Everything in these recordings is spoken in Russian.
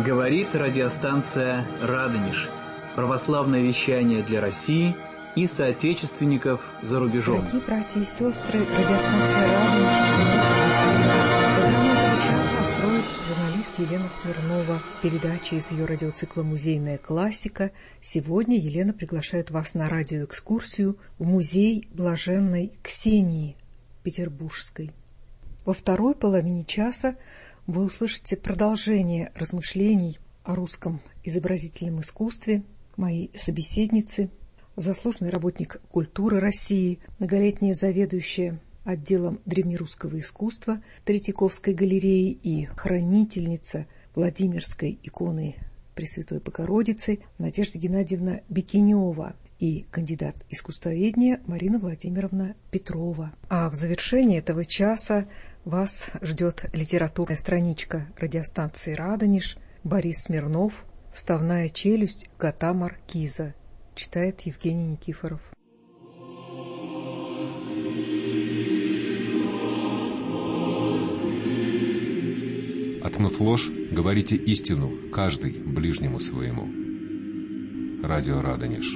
Говорит радиостанция «Радонеж». Православное вещание для России и соотечественников за рубежом. Дорогие братья и сестры, радиостанция «Радонеж». Программу этого часа откроет журналист Елена Смирнова. Передача из ее радиоцикла «Музейная классика». Сегодня Елена приглашает вас на радиоэкскурсию в музей Блаженной Ксении Петербургской. Во второй половине часа вы услышите продолжение размышлений о русском изобразительном искусстве моей собеседницы, заслуженный работник культуры России, многолетняя заведующая отделом древнерусского искусства Третьяковской галереи и хранительница Владимирской иконы Пресвятой Богородицы Надежда Геннадьевна Бекинева и кандидат искусствоведения Марина Владимировна Петрова. А в завершении этого часа вас ждет литературная страничка радиостанции «Радонеж». Борис Смирнов «Вставная челюсть кота Маркиза». Читает Евгений Никифоров. Отмыв ложь, говорите истину, каждый ближнему своему. Радио «Радонеж».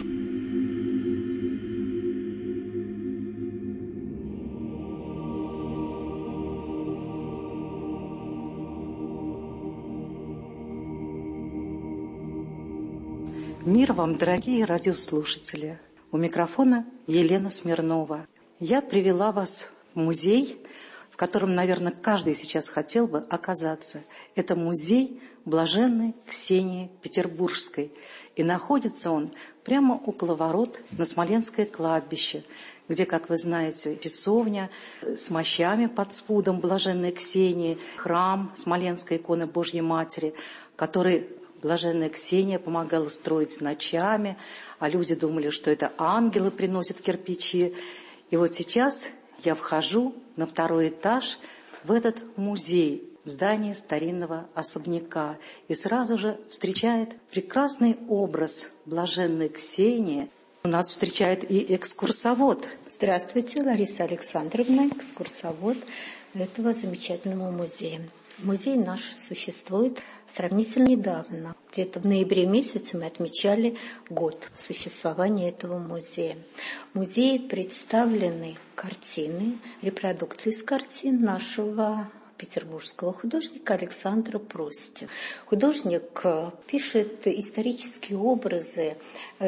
Мир вам, дорогие радиослушатели! У микрофона Елена Смирнова. Я привела вас в музей, в котором, наверное, каждый сейчас хотел бы оказаться. Это музей Блаженной Ксении Петербургской. И находится он прямо около ворот на Смоленское кладбище, где, как вы знаете, часовня с мощами под спудом Блаженной Ксении, храм Смоленской иконы Божьей Матери, который Блаженная Ксения помогала строить ночами, а люди думали, что это ангелы приносят кирпичи. И вот сейчас я вхожу на второй этаж в этот музей, в здании старинного особняка. И сразу же встречает прекрасный образ Блаженной Ксении. У нас встречает и экскурсовод. Здравствуйте, Лариса Александровна, экскурсовод этого замечательного музея. Музей наш существует сравнительно недавно. Где-то в ноябре месяце мы отмечали год существования этого музея. В музее представлены картины, репродукции из картин нашего петербургского художника Александра Прости. Художник пишет исторические образы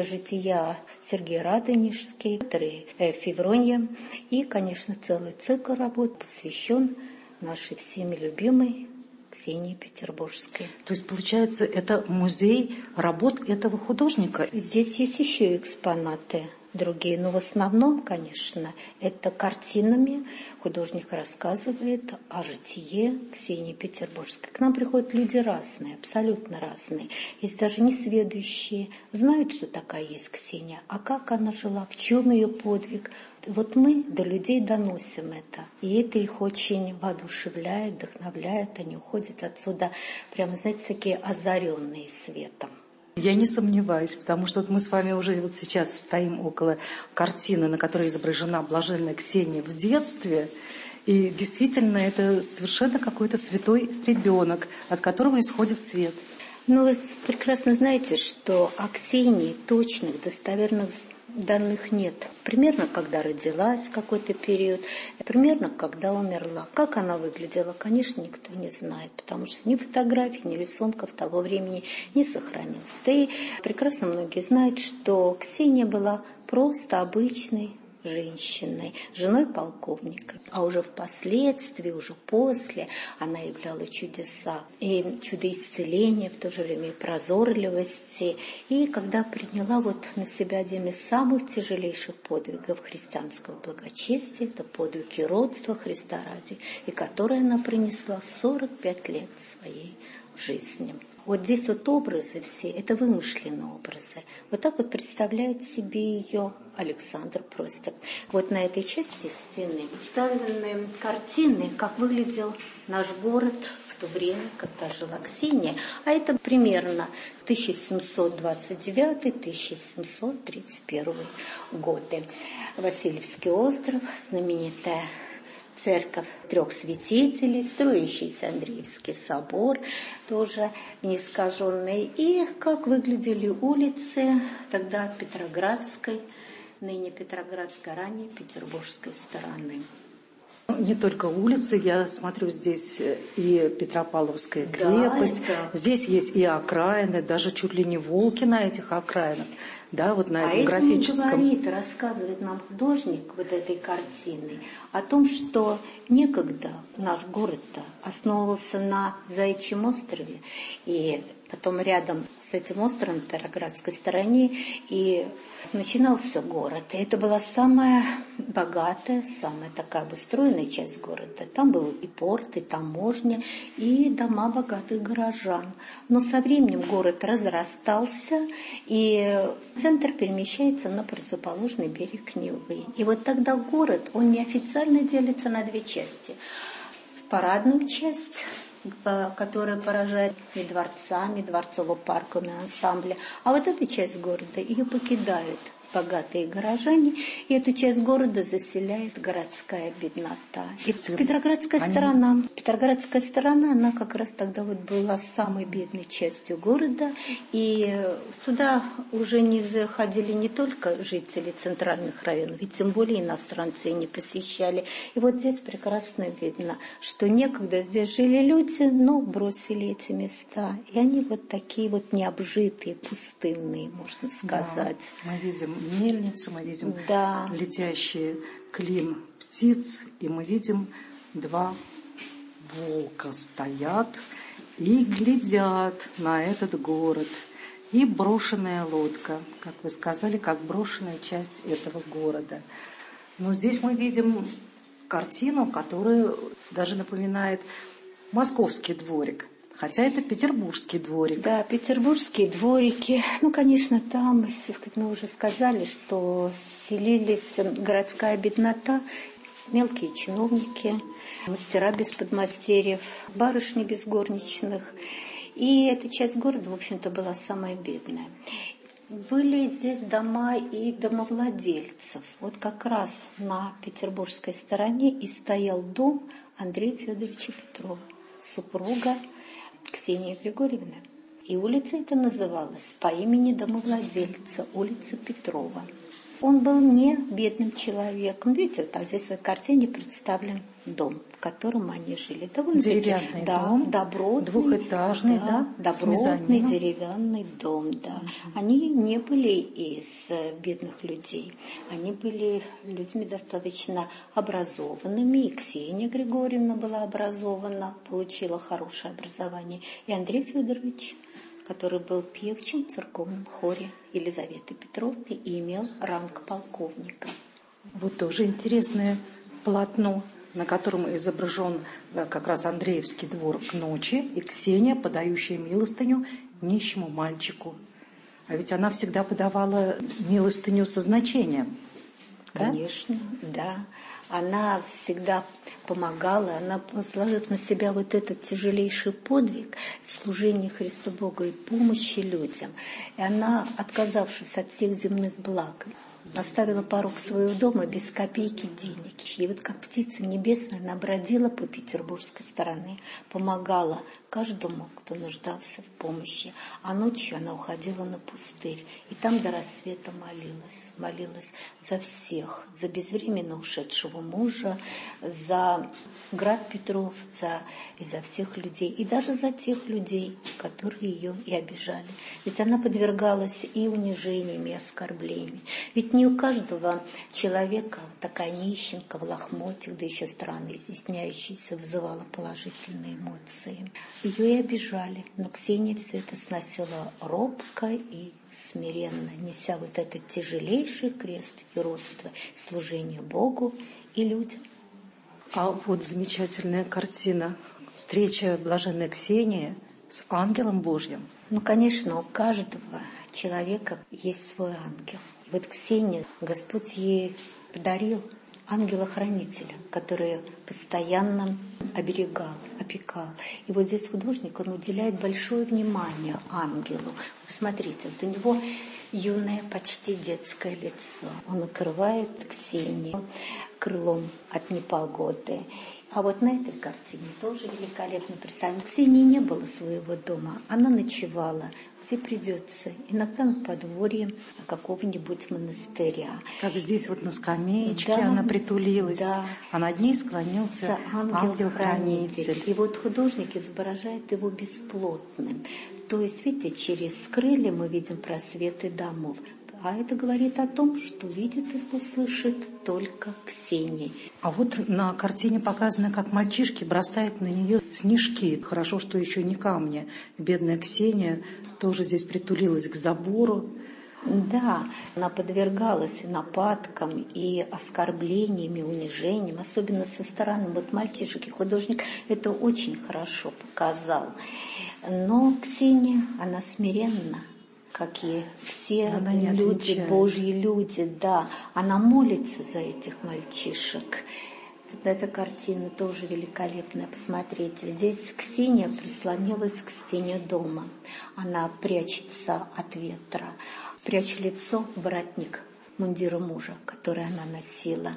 жития Сергия Радонежский, Февронья и, конечно, целый цикл работ посвящен нашей всеми любимой Ксении Петербургской. То есть, получается, это музей работ этого художника? Здесь есть еще экспонаты другие, но в основном, конечно, это картинами художник рассказывает о житие Ксении Петербургской. К нам приходят люди разные, абсолютно разные. Есть даже несведущие, знают, что такая есть Ксения, а как она жила, в чем ее подвиг. Вот мы до людей доносим это, и это их очень воодушевляет, вдохновляет, они уходят отсюда прямо, знаете, такие озаренные светом. Я не сомневаюсь, потому что вот мы с вами уже вот сейчас стоим около картины, на которой изображена Блаженная Ксения в детстве, и действительно это совершенно какой-то святой ребенок, от которого исходит свет. Ну, вы прекрасно знаете, что о Ксении точных, достоверных данных нет. Примерно, когда родилась в какой-то период, примерно, когда умерла. Как она выглядела, конечно, никто не знает, потому что ни фотографий, ни рисунков того времени не сохранилось. Да и прекрасно многие знают, что Ксения была просто обычной женщиной, женой полковника. А уже впоследствии, уже после, она являла чудеса. И чудо исцеления, в то же время и прозорливости. И когда приняла вот на себя один из самых тяжелейших подвигов христианского благочестия, это подвиг иродства Христа ради, и который она принесла 45 лет своей жизни. Вот здесь вот образы все, это вымышленные образы. Вот так вот представляет себе ее Александр Прости. Вот на этой части стены представлены картины, как выглядел наш город в то время, когда жила Ксения. А это примерно 1729-1731 годы. Васильевский остров, знаменитая церковь трех святителей, строящийся Андреевский собор, тоже неискаженный. И как выглядели улицы тогда Петроградской, ныне Петроградской, ранее Петербургской стороны. Не только улицы, я смотрю, здесь и Петропавловская крепость, да. Здесь есть и окраины, даже чуть ли не волки на этих окраинах, да, вот на этом этим графическом. говорит, рассказывает нам художник вот этой картины о том, что некогда наш город-то основывался на Заячьем острове, и потом рядом с этим островом, в Петроградской стороне, и начинался город. И это была самая богатая, самая такая обустроенная часть города. Там был и порт, и таможня, и дома богатых горожан. Но со временем город разрастался, и центр перемещается на противоположный берег Невы. И вот тогда город, он неофициально делится на две части. Парадную часть, которая поражает и дворцами, дворцово-парковыми ансамбля. А вот эта часть города, ее покидают богатые горожане, и эту часть города заселяет городская беднота. И Петроградская сторона, она как раз тогда вот была самой бедной частью города, и туда уже не заходили не только жители центральных районов, и тем более иностранцы не посещали. И вот здесь прекрасно видно, что некогда здесь жили люди, но бросили эти места, и они вот такие вот необжитые, пустынные, можно сказать. Да, мы видим мельницу, мы видим да. летящий клин птиц, и мы видим два волка стоят и глядят на этот город. И брошенная лодка, как вы сказали, как брошенная часть этого города. Но здесь мы видим картину, которая даже напоминает московский дворик. Хотя это петербургский дворик. Да, петербургские дворики. Ну, конечно, там, как мы уже сказали, что селились городская беднота, мелкие чиновники, мастера без подмастерьев, барышни без горничных. И эта часть города, в общем-то, была самая бедная. Были здесь дома и домовладельцев. Вот как раз на петербургской стороне и стоял дом Андрея Федоровича Петрова, супруга Ксении Григорьевны. И улица эта называлась по имени домовладельца, улица Петрова. Он был не бедным человеком. Видите, вот так здесь в этой картине представлен дом, в котором они жили. Деревянный дом, добротный, двухэтажный, добротный деревянный дом, да. Они не были из бедных людей. Они были людьми достаточно образованными. И Ксения Григорьевна была образована, получила хорошее образование. И Андрей Федорович, который был певчим в церковном хоре Елизаветы Петровны и имел ранг полковника. Вот тоже интересное полотно, на котором изображен как раз Андреевский двор к ночи и Ксения, подающая милостыню нищему мальчику. А ведь она всегда подавала милостыню со значением. Да? Конечно, да. Она всегда помогала, она, сложив на себя вот этот тяжелейший подвиг в служении Христу Богу и помощи людям, и она, отказавшись от всех земных благ, оставила порог своего дома без копейки денег. И вот как птица небесная, она бродила по петербургской стороне, помогала каждому, кто нуждался в помощи. А ночью она уходила на пустырь, и там до рассвета молилась за всех, за безвременно ушедшего мужа, за град Петров, за всех людей, и даже за тех людей, которые ее и обижали. Ведь она подвергалась и унижениям, и оскорблениям. Ведь не у каждого человека такая нищенка в лохмотьях, да еще странно изъясняющаяся, вызывала положительные эмоции. Ее и обижали, но Ксения все это сносила робко и смиренно, неся вот этот тяжелейший крест юродства, служение Богу и людям. А вот замечательная картина. Встреча блаженной Ксении с ангелом Божьим. Ну, конечно, у каждого человека есть свой ангел. И вот Ксения, Господь ей подарил ангела-хранителя, который постоянно оберегал, опекал. И вот здесь художник, он уделяет большое внимание ангелу. Посмотрите, вот у него юное, почти детское лицо. Он накрывает Ксению, крылом от непогоды. А вот на этой картине тоже великолепно представлено. У Ксении не было своего дома, она ночевала где придется, иногда на подворье какого-нибудь монастыря. Как здесь вот на скамеечке она притулилась, а над ней склонился ангел-хранитель. И вот художник изображает его бесплотным. То есть, видите, через крылья мы видим просветы домов. А это говорит о том, что видит и слышит только Ксения. А вот на картине показано, как мальчишки бросают на нее снежки. Хорошо, что еще не камни. Бедная Ксения тоже здесь притулилась к забору. Да, она подвергалась и нападкам, и оскорблениям, и унижениям, особенно со стороны вот мальчишек. И художник это очень хорошо показал. Но Ксения, она смиренна, как и все люди, Божьи люди, да. Она молится за этих мальчишек. Вот эта картина тоже великолепная, посмотрите. Здесь Ксения прислонилась к стене дома. Она прячется от ветра, прячет лицо в воротник мундира мужа, который она носила.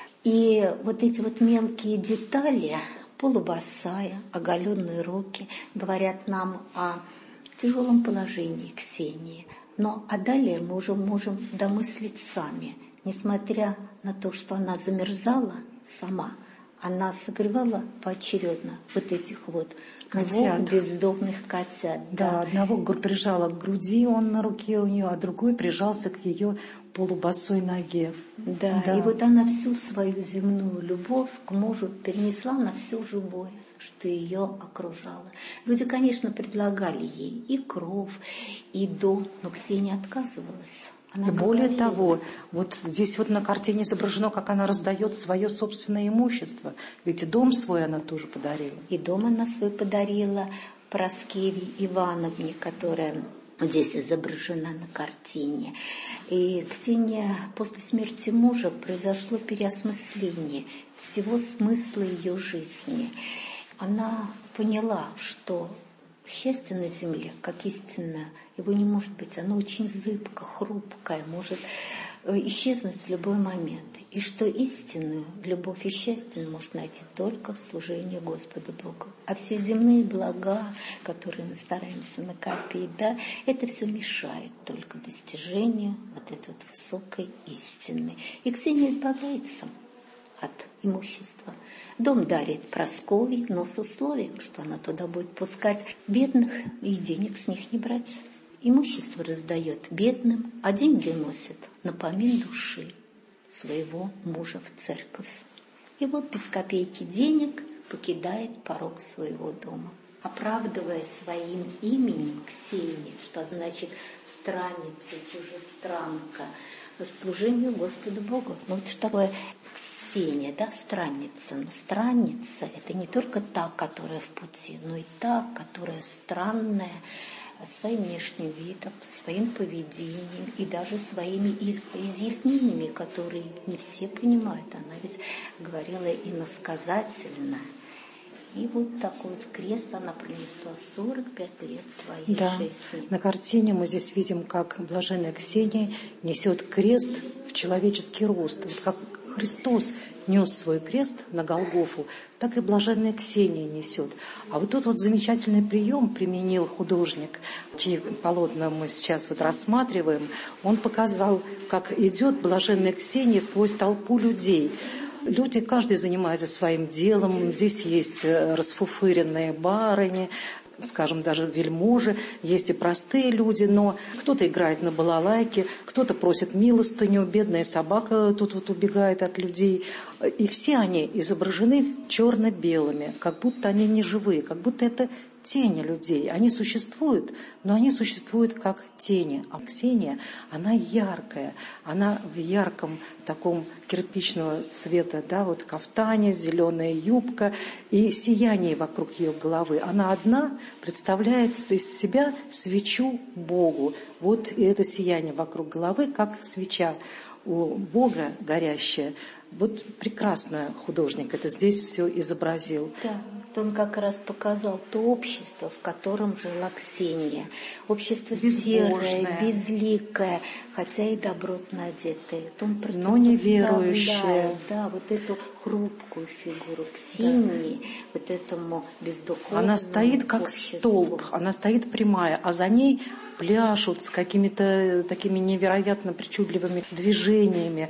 И вот эти вот мелкие детали, полубосая, оголенные руки, говорят нам о тяжелом положении Ксении. Но а далее мы уже можем домыслить сами. Несмотря на то, что она замерзала сама, она согревала поочередно вот этих вот двух бездомных котят. Да, одного прижала к груди, он на руке у нее, а другой прижался к ее полубосой ноге. Да, и вот она всю свою земную любовь к мужу перенесла на все живое, что ее окружало. Люди, конечно, предлагали ей и кров, и дом, но Ксения отказывалась. И более того, вот здесь вот на картине изображено, как она раздает свое собственное имущество. Ведь и дом свой она тоже подарила. И дом она свой подарила Параскеве Ивановне, которая здесь изображена на картине. И Ксения после смерти мужа произошло переосмысление всего смысла ее жизни. Она поняла, что счастье на земле, как истинное, его не может быть. Оно очень зыбко, хрупкое, может исчезнуть в любой момент. И что истинную любовь и счастье может найти только в служении Господу Богу. А все земные блага, которые мы стараемся накопить, да, это все мешает только достижению вот этой вот высокой истины. И Ксения избавляется от имущества. Дом дарит Прасковье, но с условием, что она туда будет пускать бедных и денег с них не брать. Имущество раздает бедным, а деньги носит на помин души своего мужа в церковь. И вот без копейки денег покидает порог своего дома, оправдывая своим именем Ксения, что значит странница, чужестранка, служению Господу Богу. Ну вот что такое Ксения, да, странница. Но странница — это не только та, которая в пути, но и та, которая странная, своим внешним видом, своим поведением и даже своими их изъяснениями, которые не все понимают. Она ведь говорила иносказательно. И вот такой вот крест она принесла 45 лет своей жизни. На картине мы здесь видим, как блаженная Ксения несет крест в человеческий рост. Вот как Христос нес свой крест на Голгофу, так и блаженная Ксения несет. А вот тут вот замечательный прием применил художник, чьи полотна мы сейчас вот рассматриваем. Он показал, как идет блаженная Ксения сквозь толпу людей. Люди, каждый занимается своим делом. Здесь есть расфуфыренные барыни, скажем, даже вельможи, есть и простые люди, но кто-то играет на балалайке, кто-то просит милостыню, бедная собака тут вот убегает от людей. И все они изображены черно-белыми, как будто они не живые, как будто это тени людей. Они существуют, но они существуют как тени. А Ксения, она яркая, она в ярком таком кирпичного цвета, да, вот кафтане, зеленая юбка и сияние вокруг ее головы. Она одна представляет из себя свечу Богу. Вот и это сияние вокруг головы, как свеча у Бога горящая. Вот прекрасно художник это здесь все изобразил. Да. Он как раз показал то общество, в котором жила Ксения. Общество серое, безликое, хотя и добротно одетое. Но неверующее. Да, вот эту хрупкую фигуру Ксении, да. Вот этому бездуховному Она стоит как обществу. столб, она стоит прямая, а за ней пляшут с какими-то такими невероятно причудливыми движениями.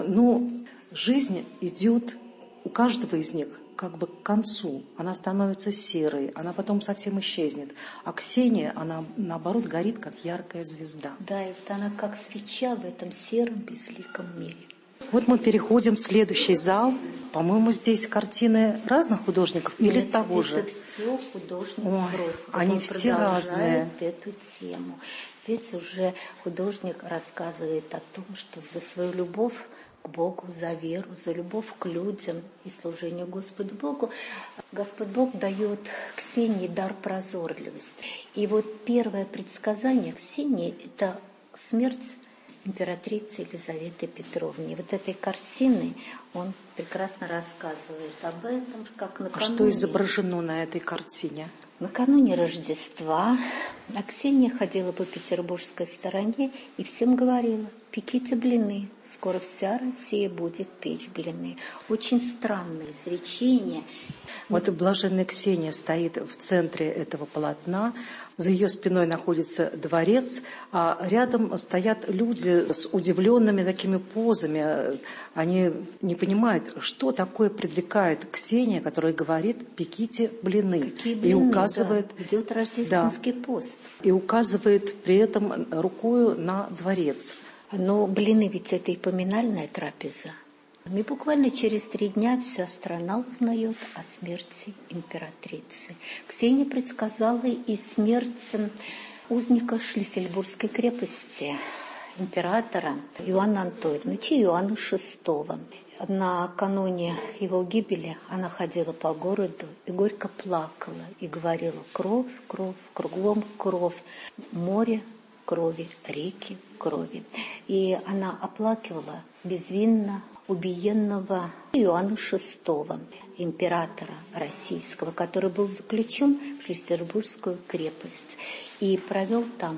Жизнь идет у каждого из них как бы к концу. Она становится серой, она потом совсем исчезнет. А Ксения, она наоборот горит, как яркая звезда. Да, и вот она как свеча в этом сером безликом мире. Вот мы переходим в следующий зал. По-моему, здесь картины разных художников или того же? Это все художник Гроссет. Они все разные. Эту тему. Здесь уже художник рассказывает о том, что за свою любовь к Богу, за веру, за любовь к людям и служению Господу Богу, Господь Бог дает Ксении дар прозорливости. И вот первое предсказание Ксении – это смерть императрицы Елизаветы Петровны. Вот этой картины он прекрасно рассказывает об этом, как накануне... А что изображено на этой картине? Накануне Рождества Ксения ходила по петербургской стороне и всем говорила: пеките блины, скоро вся Россия будет печь блины. Очень странное изречение. Вот блаженная Ксения стоит в центре этого полотна, за ее спиной находится дворец, а рядом стоят люди с удивленными такими позами. Они не понимают, что такое предрекает Ксения, которая говорит: пеките блины. Какие блины? И указывает, да, идет рождественский пост. И указывает при этом рукою на дворец. Но блины ведь это и поминальная трапеза. И буквально через 3 дня вся страна узнает о смерти императрицы. Ксения предсказала и смерть узника Шлиссельбургской крепости, императора Иоанна Антоновича, Иоанна VI. Накануне его гибели она ходила по городу и горько плакала и говорила: кровь, кровь, кругом кровь, море крови, реки крови. И она оплакивала безвинно убиенного Иоанна VI, императора российского, который был заключен в Шлиссельбургскую крепость и провел там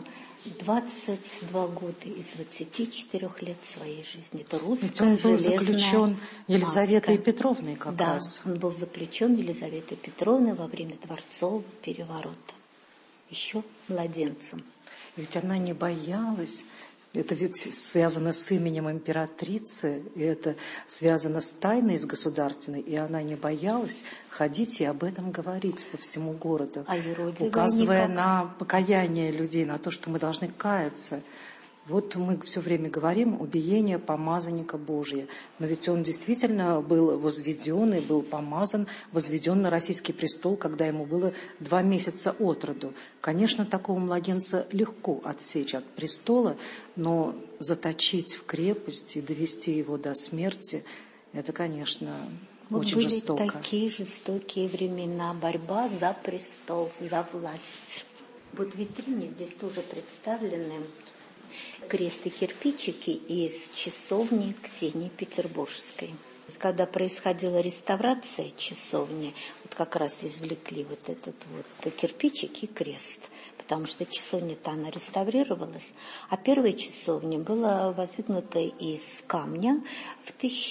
22 года из 24 лет своей жизни. Это русская он был железная заключен Елизаветой маска. Петровной как раз. Да, он был заключен Елизаветой Петровной во время дворцового переворота. Еще младенцем. Ведь она не боялась. Это ведь связано с именем императрицы, и это связано с тайной, с государственной, и она не боялась ходить и об этом говорить по всему городу, указывая на покаяние людей, на то, что мы должны каяться. Вот мы все время говорим убиение помазанника Божия, но ведь он действительно был возведен и был помазан, возведен на российский престол, когда ему было 2 месяца от роду. Конечно, такого младенца легко отсечь от престола, но заточить в крепости и довести его до смерти, это, конечно, очень жестоко. Были такие жестокие времена, борьба за престол, за власть. Вот в витрине здесь тоже представлены крест и кирпичики из часовни Ксении Петербургской. Когда происходила реставрация часовни, вот как раз извлекли вот этот вот кирпичик и крест, потому что часовня-то она реставрировалась, а первая часовня была воздвигнута из камня в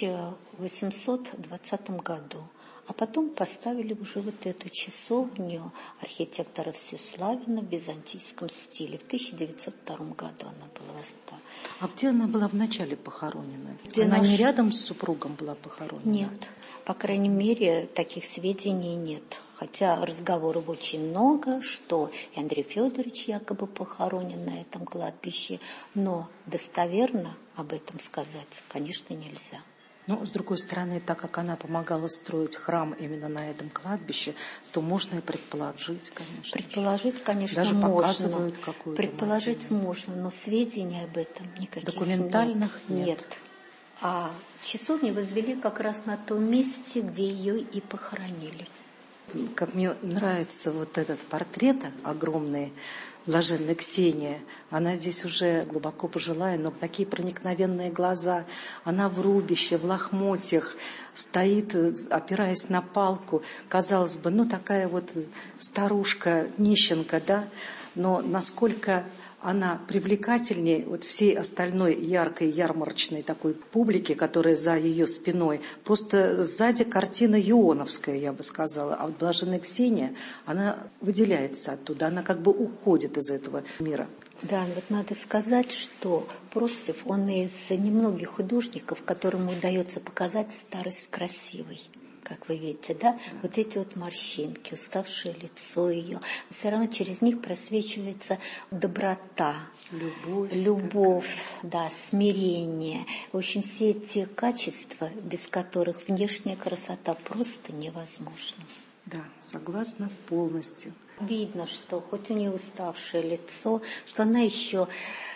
1820 году. А потом поставили уже вот эту часовню архитектора Всеславина в византийском стиле. В 1902 году она была воздвигнута. А где она была вначале похоронена? Она не рядом с супругом была похоронена? Нет, по крайней мере, таких сведений нет. Хотя разговоров очень много, что и Андрей Федорович якобы похоронен на этом кладбище, но достоверно об этом сказать, конечно, нельзя. Но, с другой стороны, так как она помогала строить храм именно на этом кладбище, то можно и предположить, конечно. Предположить, конечно, даже можно. Показывают какую-то предположить можно, но сведений об этом никаких документальных нет. А часовню возвели как раз на том месте, где ее и похоронили. Как мне нравится вот этот портрет огромный блаженная Ксения. Она здесь уже глубоко пожилая, но такие проникновенные глаза. Она в рубище, в лохмотьях, стоит, опираясь на палку. Казалось бы, такая вот старушка, нищенка, да? Но насколько она привлекательнее вот всей остальной яркой ярмарочной такой публики, которая за ее спиной. Просто сзади картина Ионовская, я бы сказала. А вот блаженная Ксения, она выделяется оттуда, она как бы уходит из этого мира. Да, вот надо сказать, что Простев, он из немногих художников, которому удается показать старость красивой. Как вы видите, да? Вот эти вот морщинки, уставшее лицо ее. Все равно через них просвечивается доброта, любовь, да, смирение. В общем, все эти качества, без которых внешняя красота просто невозможна. Да, согласна полностью. Видно, что хоть у нее уставшее лицо, что она еще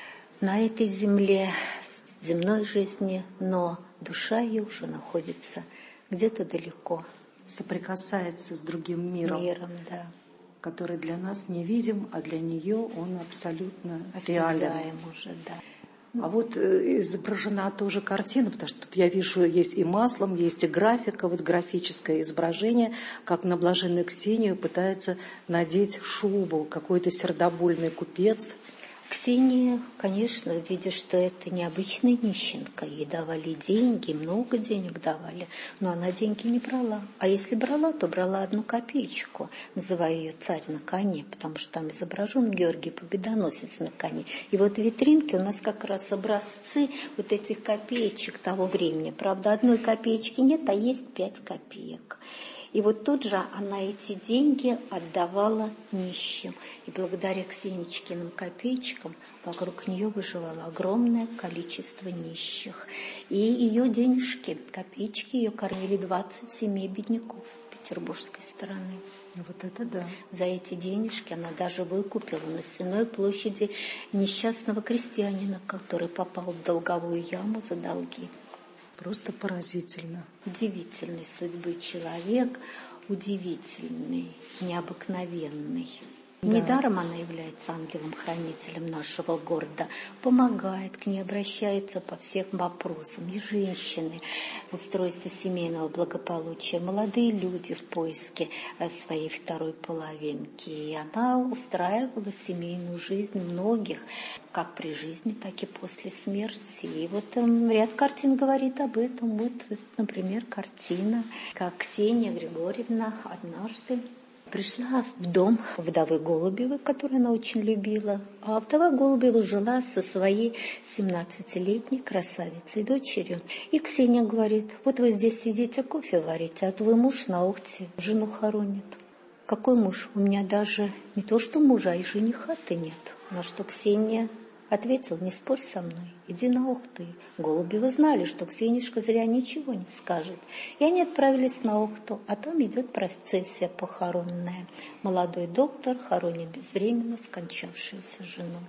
на этой земле, в земной жизни, но душа ее уже находится где-то далеко. Соприкасается с другим миром. Да. Который для нас невидим, а для нее он абсолютно реален. Уже, да. А вот изображена тоже картина, потому что тут я вижу, есть и маслом, есть и графика, вот графическое изображение, как на блаженную Ксению пытается надеть шубу какой-то сердобольный купец. Ксения, конечно, видя, что это необычная нищенка, ей давали деньги, много денег давали, но она деньги не брала. А если брала, то брала 1 копеечку, называя ее царь на коне, потому что там изображен Георгий Победоносец на коне. И вот в витринке у нас как раз образцы вот этих копеечек того времени. Правда, 1 копеечки нет, а есть 5 копеек. И вот тут же она эти деньги отдавала нищим. И благодаря Ксеничкиным копеечкам вокруг нее выживало огромное количество нищих. И ее денежки, копеечки, ее кормили 20 семей бедняков петербургской стороны. Вот это да. За эти денежки она даже выкупила на Сенной площади несчастного крестьянина, который попал в долговую яму за долги. Просто поразительно. Удивительной судьбы человек, удивительный, необыкновенный. Да. Недаром она является ангелом-хранителем нашего города, помогает, к ней обращаются по всем вопросам. И женщины в устройстве семейного благополучия, молодые люди в поиске своей второй половинки. И она устраивала семейную жизнь многих, как при жизни, так и после смерти. И вот ряд картин говорит об этом. Вот, например, картина, как Ксения Григорьевна однажды пришла в дом вдовы Голубевой, которую она очень любила. А вдова Голубева жила со своей 17-летней красавицей, дочерью. И Ксения говорит: вот вы здесь сидите, кофе варите, а твой муж на Охте жену хоронит. Какой муж? У меня даже не то что мужа, а и жениха-то нет. На что Ксения ответила: не спорь со мной, иди на Охту. Голубевы знали, что Ксенишка зря ничего не скажет. И они отправились на Охту, а там идет процессия похоронная. Молодой доктор хоронит безвременно скончавшуюся жену.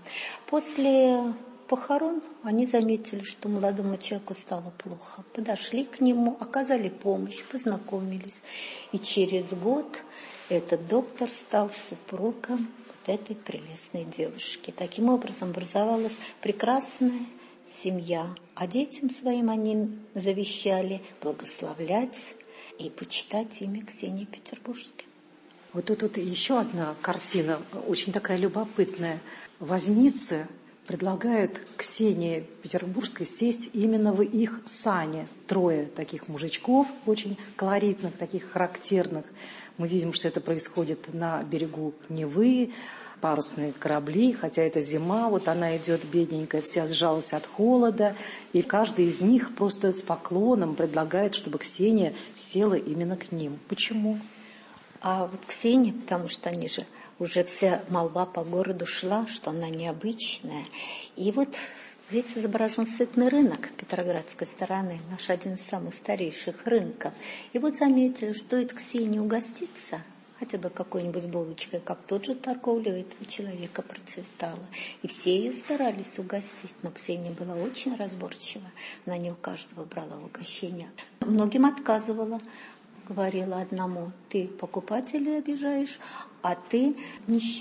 После похорон они заметили, что молодому человеку стало плохо. Подошли к нему, оказали помощь, познакомились. И через год этот доктор стал супругом этой прелестной девушки. Таким образом образовалась прекрасная семья, а детям своим они завещали благословлять и почитать имя Ксении Петербургской. Вот тут еще одна картина, очень такая любопытная. Возницы предлагают Ксении Петербургской сесть именно в их сане. 3 таких мужичков, очень колоритных, таких характерных. Мы видим, что это происходит на берегу Невы, парусные корабли, хотя это зима, вот она идет бедненькая, вся сжалась от холода, и каждый из них просто с поклоном предлагает, чтобы Ксения села именно к ним. Почему? А вот Ксения, потому что они же уже вся молва по городу шла, что она необычная. И вот здесь изображен сытный рынок Петроградской стороны, наш один из самых старейших рынков. И вот заметили, что стоит Ксении угоститься хотя бы какой-нибудь булочкой, как тот же торговля у этого человека процветала. И все ее старались угостить, но Ксения была очень разборчива. Она не у каждого брала угощение. Многим отказывала. Говорила одному: ты покупателей обижаешь, а ты нищим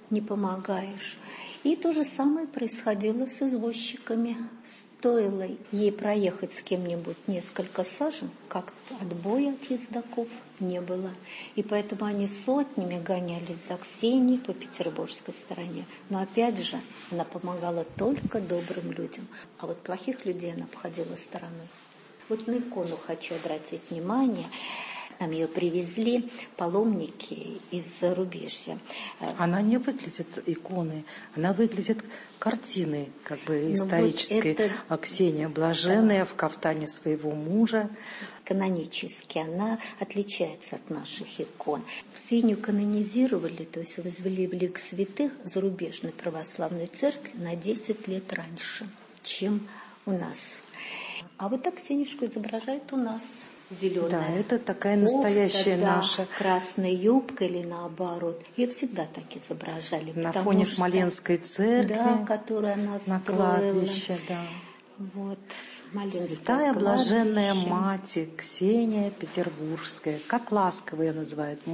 не помогаешь. И то же самое происходило с извозчиками. Стоило ей проехать с кем-нибудь несколько сажен, как отбоя от ездоков не было. И поэтому они сотнями гонялись за Ксенией по петербургской стороне. Но опять же, она помогала только добрым людям. А вот плохих людей она обходила стороной. Вот на икону хочу обратить внимание. Нам ее привезли паломники из зарубежья. Она не выглядит иконой, она выглядит картиной, как бы исторической. Вот Ксения Блаженная в кафтане своего мужа. Канонически она отличается от наших икон. Ксению канонизировали, то есть возвели в лик святых зарубежной православной церкви на 10 лет раньше, чем у нас. А вот так Ксенюшку изображают у нас. Зеленая. Да, это такая настоящая кофта, наша. Красная юбка или наоборот. Ее всегда так изображали. На фоне Смоленской церкви. Да, которую она на кладбище, да. Вот, Святая Блаженная Мать Ксения Петербургская. Как ласково ее называют?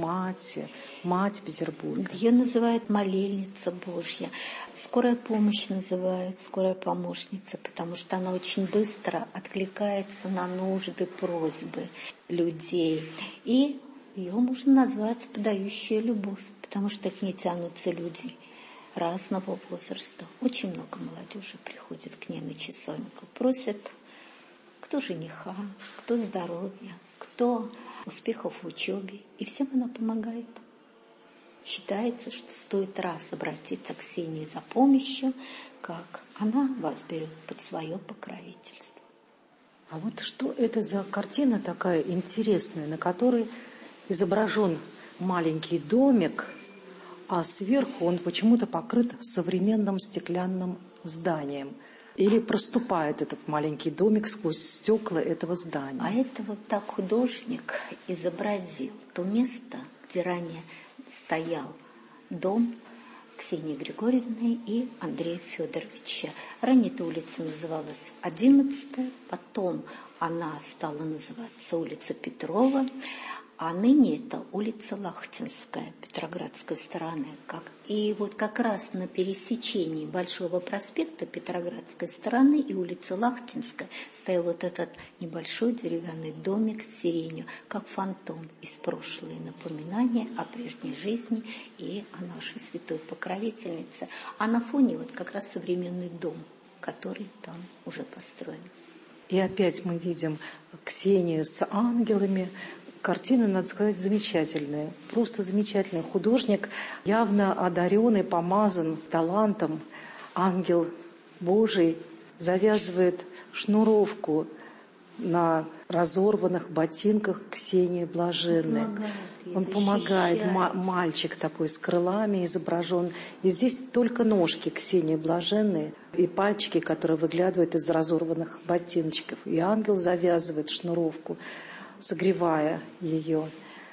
Мать Петербурга. Ее называют молельница Божья. Скорая помощь называют, скорая помощница, потому что она очень быстро откликается на нужды, просьбы людей. И ее можно назвать подающая любовь, потому что к ней тянутся люди разного возраста. Очень много молодежи приходит к ней на часовенку, просят кто жениха, кто здоровья, кто успехов в учебе. И всем она помогает. Считается, что стоит раз обратиться к Ксении за помощью, как она вас берет под свое покровительство. А вот что это за картина такая интересная, на которой изображен маленький домик, а сверху он почему-то покрыт современным стеклянным зданием. Или проступает этот маленький домик сквозь стекла этого здания. А это вот так художник изобразил то место, где ранее стоял дом Ксении Григорьевны и Андрея Федоровича. Ранее эта улица называлась 11-я, потом она стала называться улица Петрова, а ныне это улица Лахтинская, Петроградской стороны. И вот как раз на пересечении Большого проспекта Петроградской стороны и улицы Лахтинской стоял вот этот небольшой деревянный домик с сиренью, как фантом из прошлого, напоминание о прежней жизни и о нашей святой покровительнице. А на фоне вот как раз современный дом, который там уже построен. И опять мы видим Ксению с ангелами. Картина, надо сказать, замечательная, просто замечательный. Художник явно одаренный, помазан талантом. Ангел Божий завязывает шнуровку на разорванных ботинках Ксении Блаженной. Он помогает. Мальчик такой с крылами изображен. И здесь только ножки Ксении Блаженной и пальчики, которые выглядывают из разорванных ботиночков. И ангел завязывает шнуровку, согревая ее.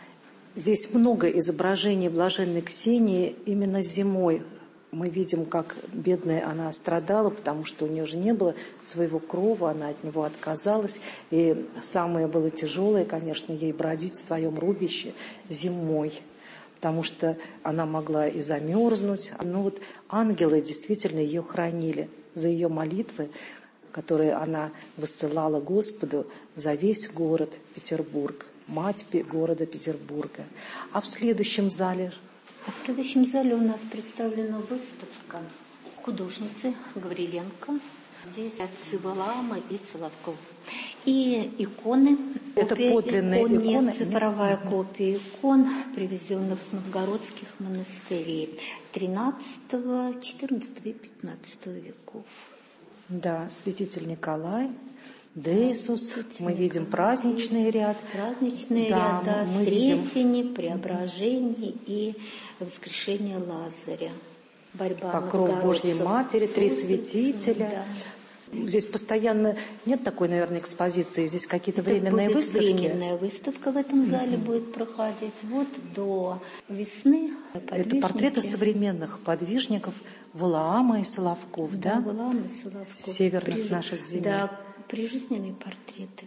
Здесь много изображений блаженной Ксении именно зимой. Мы видим, как бедная она страдала, потому что у нее же не было своего крова, она от него отказалась. И самое было тяжелое, конечно, ей бродить в своем рубище зимой, потому что она могла и замерзнуть. Но вот ангелы действительно ее хранили за ее молитвы, которые она высылала Господу за весь город Петербург, мать города Петербурга. А в следующем зале? В следующем зале у нас представлена выставка художницы Гавриленко. Здесь отцы Валаама и Соловков. И иконы. Это подлинные иконы? Нет, цифровая копия икон, привезенных с новгородских монастырей 13, 14 и 15 веков. Да, святитель Николай, Деисус, мы видим праздничный ряд. Праздничный ряд, да, Сретение, Преображение и Воскрешение Лазаря. Борьба Покров Божьей Матери, три святителя. Да. Здесь постоянно нет такой, наверное, экспозиции, здесь какие-то временные выставки. Временная выставка в этом зале будет проходить вот до весны. Это портреты современных подвижников Валаама и Соловков, да? Валаама и Соловков. Северных наших земель. Да, прижизненные портреты.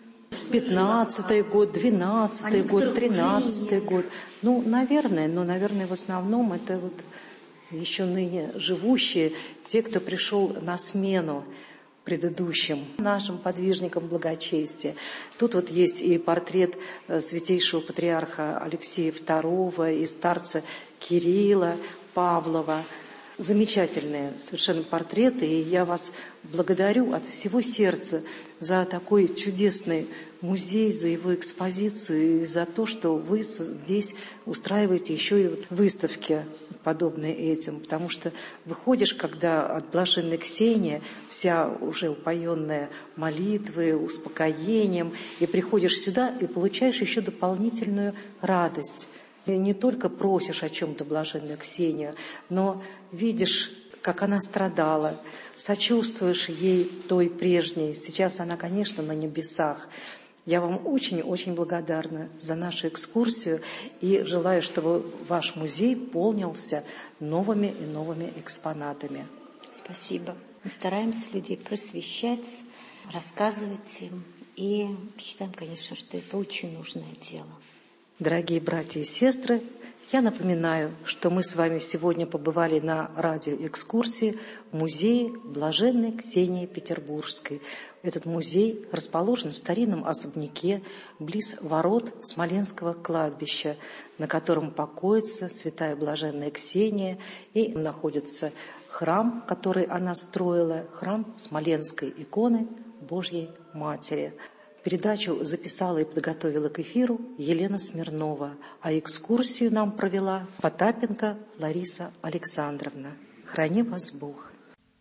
15-й год, 12-й год, 13-й год. Ну, наверное, в основном это вот еще ныне живущие, те, кто пришел на смену предыдущим нашим подвижникам благочестия. Тут вот есть и портрет святейшего патриарха Алексея II и старца Кирилла Павлова. Замечательные совершенно портреты, и я вас благодарю от всего сердца за такой чудесный музей, за его экспозицию и за то, что вы здесь устраиваете еще и выставки, подобные этим, потому что выходишь, когда от блаженной Ксении, вся уже упоенная молитвой, успокоением, и приходишь сюда и получаешь еще дополнительную радость. И не только просишь о чем-то блаженную Ксению, но видишь, как она страдала, сочувствуешь ей той прежней. Сейчас она, конечно, на небесах. Я вам очень-очень благодарна за нашу экскурсию и желаю, чтобы ваш музей полнился новыми и новыми экспонатами. Спасибо. Мы стараемся людей просвещать, рассказывать им. И считаем, конечно, что это очень нужное дело. Дорогие братья и сестры, я напоминаю, что мы с вами сегодня побывали на радиоэкскурсии в музее Блаженной Ксении Петербургской. Этот музей расположен в старинном особняке близ ворот Смоленского кладбища, на котором покоится святая Блаженная Ксения, и находится храм, который она строила, храм Смоленской иконы Божьей Матери. Передачу записала и подготовила к эфиру Елена Смирнова, а экскурсию нам провела Потапенко Лариса Александровна. Храни вас Бог!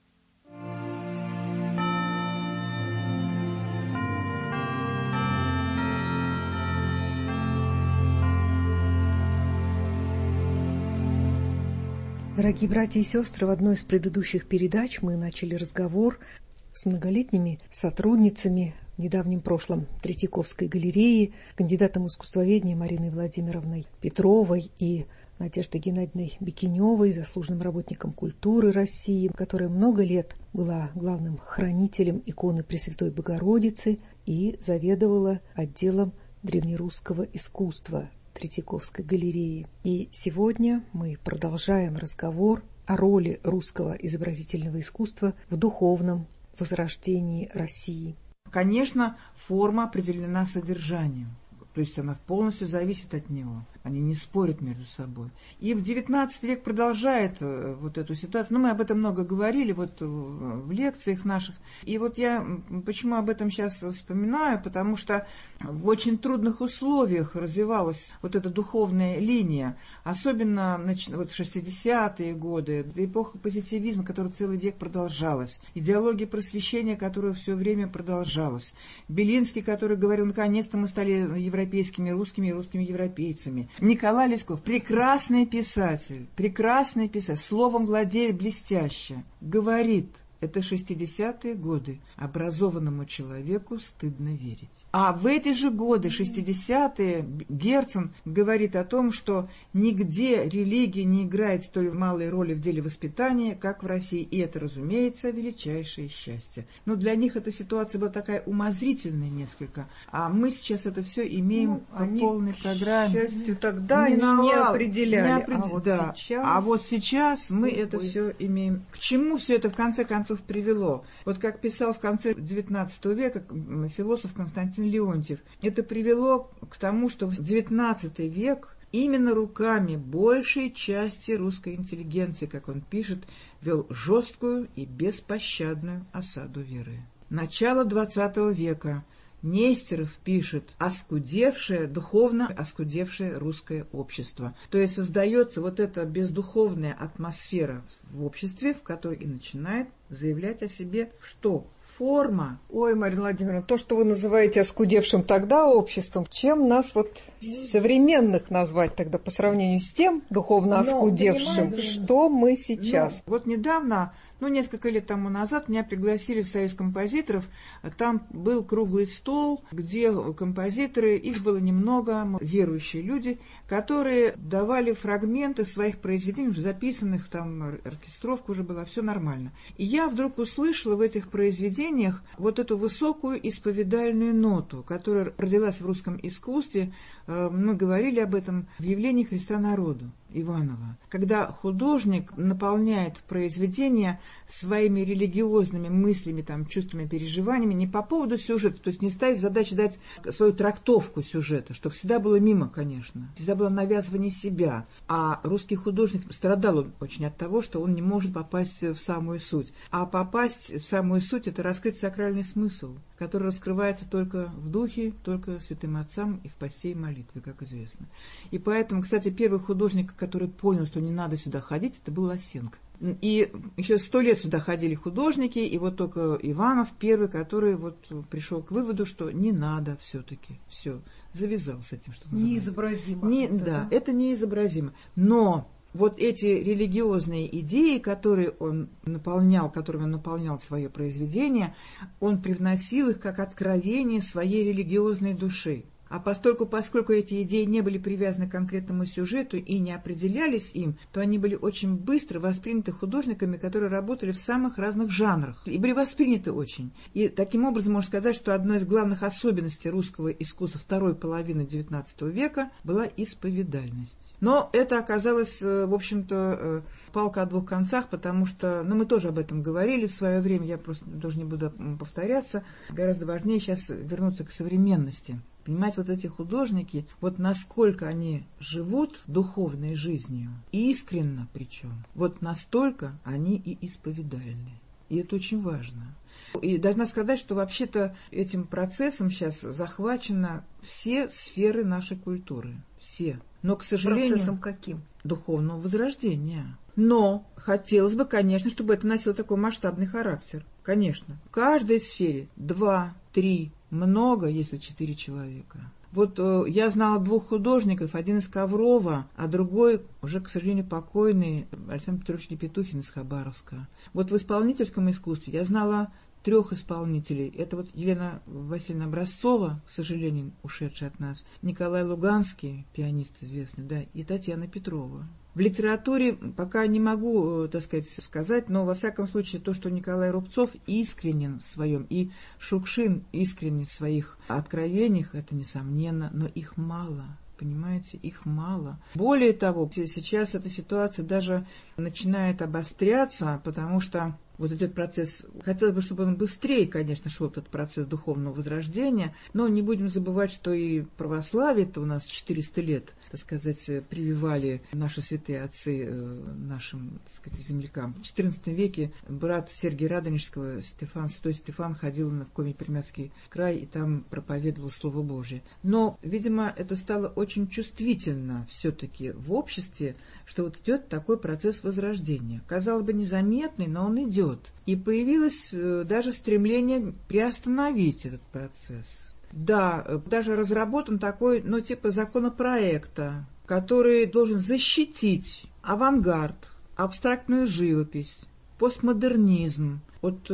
Дорогие братья и сестры, в одной из предыдущих передач мы начали разговор с многолетними сотрудницами в недавнем прошлом Третьяковской галереи, кандидатом искусствоведения Мариной Владимировной Петровой и Надеждой Геннадьевной Бекиневой, заслуженным работником культуры России, которая много лет была главным хранителем иконы Пресвятой Богородицы и заведовала отделом древнерусского искусства Третьяковской галереи. И сегодня мы продолжаем разговор о роли русского изобразительного искусства в духовном возрождении России. Конечно, форма определена содержанием, то есть она полностью зависит от него. Они не спорят между собой. И в XIX век продолжает вот эту ситуацию. Мы об этом много говорили вот в лекциях наших. И вот я почему об этом сейчас вспоминаю, потому что в очень трудных условиях развивалась вот эта духовная линия, особенно вот в 60-е годы, эпоха позитивизма, которая целый век продолжалась, идеология просвещения, которая все время продолжалась, Белинский, который говорил, наконец-то мы стали европейскими русскими и русскими европейцами. Николай Лесков, прекрасный писатель, словом владеет блестяще, говорит, это 60-е годы, образованному человеку стыдно верить. А в эти же годы, 60-е, Герцен говорит о том, что нигде религия не играет столь малой роли в деле воспитания, как в России. И это, разумеется, величайшее счастье. Но для них эта ситуация была такая умозрительная несколько. А мы сейчас это все имеем по полной программе. К счастью, тогда они не определяли. А вот сейчас мы это все имеем. К чему все это в конце концов привело? Вот как писал в конце XIX века философ Константин Леонтьев, это привело к тому, что в XIX век именно руками большей части русской интеллигенции, как он пишет, вел жесткую и беспощадную осаду веры. Начало XX века. Нестеров пишет духовно оскудевшее русское общество. То есть создается вот эта бездуховная атмосфера в обществе, в которой и начинает заявлять о себе что? Форма. Ой, Марина Владимировна, то, что вы называете оскудевшим тогда обществом, чем нас вот современных назвать тогда по сравнению с тем духовно оскудевшим, что мы сейчас? Вот недавно, несколько лет тому назад меня пригласили в Союз композиторов. Там был круглый стол, где композиторы, их было немного, верующие люди, которые давали фрагменты своих произведений, уже записанных, там оркестровка уже была, все нормально. И я вдруг услышала в этих произведениях вот эту высокую исповедальную ноту, которая родилась в русском искусстве. Мы говорили об этом в явлении Христа народу. Иванова, когда художник наполняет произведение своими религиозными мыслями, там, чувствами, переживаниями не по поводу сюжета, то есть не ставить задачу дать свою трактовку сюжета, что всегда было мимо, конечно, всегда было навязывание себя, а русский художник страдал он очень от того, что он не может попасть в самую суть, а попасть в самую суть — это раскрыть сакральный смысл, который раскрывается только в духе, только святым отцам и в посте и молитве, как известно. И поэтому, кстати, первый художник, который понял, что не надо сюда ходить, это был Лосенко. И еще 100 лет сюда ходили художники, и вот только Иванов первый, который вот пришел к выводу, что не надо все-таки, все, завязал с этим, что называется. Неизобразимо. Да, это неизобразимо. Но вот эти религиозные идеи, которыми он наполнял свое произведение, он привносил их как откровение своей религиозной души. А поскольку эти идеи не были привязаны к конкретному сюжету и не определялись им, то они были очень быстро восприняты художниками, которые работали в самых разных жанрах. И были восприняты очень. И таким образом можно сказать, что одной из главных особенностей русского искусства второй половины XIX века была исповедальность. Но это оказалось, в общем-то, палка о двух концах, потому что, мы тоже об этом говорили в свое время, я просто тоже не буду повторяться. Гораздо важнее сейчас вернуться к современности. Понимать, вот эти художники, вот насколько они живут духовной жизнью, искренно причем, вот настолько они и исповедальны. И это очень важно. И должна сказать, что вообще-то этим процессом сейчас захвачено все сферы нашей культуры. Все. Но, к сожалению... Процессом каким? Духовного возрождения. Но хотелось бы, конечно, чтобы это носило такой масштабный характер. Конечно. В каждой сфере 2, 3, много, если 4 человека. Вот я знала 2 художников, один из Коврова, а другой, уже, к сожалению, покойный, Александр Петрович Лепетухин из Хабаровска. Вот в исполнительском искусстве я знала 3 исполнителей. Это вот Елена Васильевна Образцова, к сожалению, ушедшая от нас, Николай Луганский, пианист известный, да, и Татьяна Петрова. В литературе пока не могу, сказать, но во всяком случае то, что Николай Рубцов искренен в своем, и Шукшин искренен в своих откровениях, это несомненно, но их мало. Понимаете, их мало. Более того, сейчас эта ситуация даже начинает обостряться, потому что вот идет процесс, хотелось бы, чтобы он быстрее, конечно, шел этот процесс духовного возрождения, но не будем забывать, что и православие-то у нас 400 лет, прививали наши святые отцы нашим, землякам. В XIV веке брат Сергия Радонежского, святой Стефан, ходил в Коми-Пермяцкий край и там проповедовал Слово Божие. Но, видимо, это стало очень чувствительно все-таки в обществе, что вот идет такой процесс возрождения. Казалось бы, незаметный, но он идет. И появилось даже стремление приостановить этот процесс. Да, даже разработан такой, типа законопроекта, который должен защитить авангард, абстрактную живопись, постмодернизм от,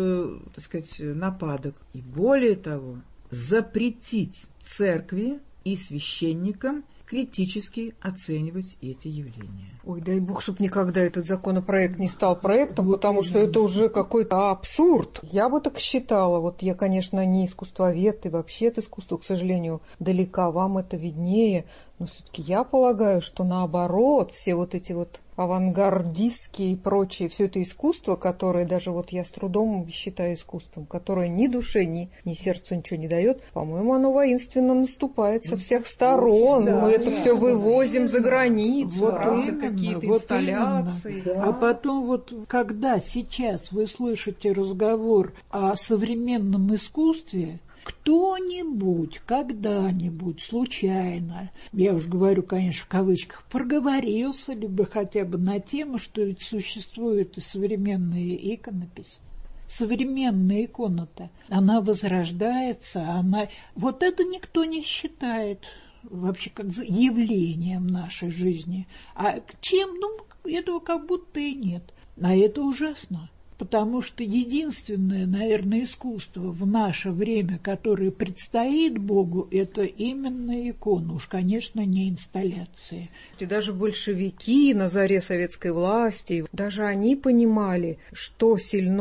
нападок. И более того, запретить церкви и священникам критически оценивать эти явления. Ой, дай бог, чтобы никогда этот законопроект не стал проектом, потому что это уже какой-то абсурд. Я бы так считала. Вот я, конечно, не искусствовед, и вообще от искусства, к сожалению, далека, вам это виднее. Но все-таки я полагаю, что наоборот, все вот эти вот авангардистские и прочие, все это искусство, которое даже вот я с трудом считаю искусством, которое ни душе, ни сердцу ничего не дает, по-моему, оно воинственно наступает со всех сторон. Да, мы это все вывозим за границу, вот правда, какие-то инсталляции. Да. А потом вот, когда сейчас вы слышите разговор о современном искусстве, кто-нибудь, когда-нибудь, случайно, я уж говорю, конечно, в кавычках, проговорился либо хотя бы на тему, что ведь существует и современная иконопись. Современная икона-то, она возрождается, вот это никто не считает вообще как явлением нашей жизни. А чем? Этого как будто и нет. А это ужасно. Потому что единственное, наверное, искусство в наше время, которое предстоит Богу, это именно икона. Уж, конечно, не инсталляции. И даже большевики на заре советской власти, даже они понимали, что сильно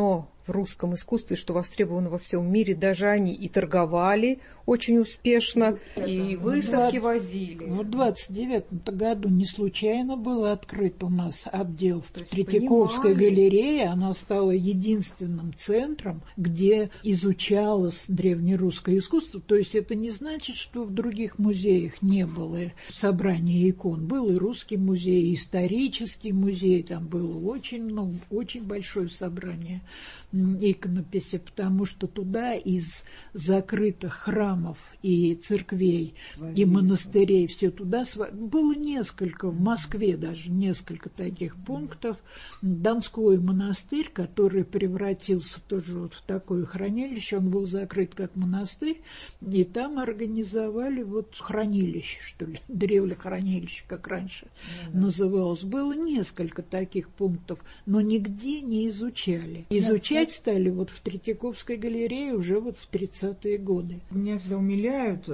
в русском искусстве, что востребовано во всем мире. Даже они и торговали очень успешно, и выставки возили. В 29-м году не случайно был открыт у нас отдел в Третьяковской галерее. Она стала единственным центром, где изучалось древнерусское искусство. То есть это не значит, что в других музеях не было собрания икон. Был и русский музей, и исторический музей. Там было очень много, очень большое собрание иконописи, потому что туда из закрытых храмов и церквей и монастырей все туда было несколько, в Москве даже несколько таких пунктов. Донской монастырь, который превратился тоже вот в такое хранилище, он был закрыт как монастырь, и там организовали вот хранилище, что ли, древлехранилище, как раньше называлось. Было несколько таких пунктов, но нигде не изучали. Изучать стали вот в Третьяковской галерее уже вот в 30-е годы. Меня всегда умиляют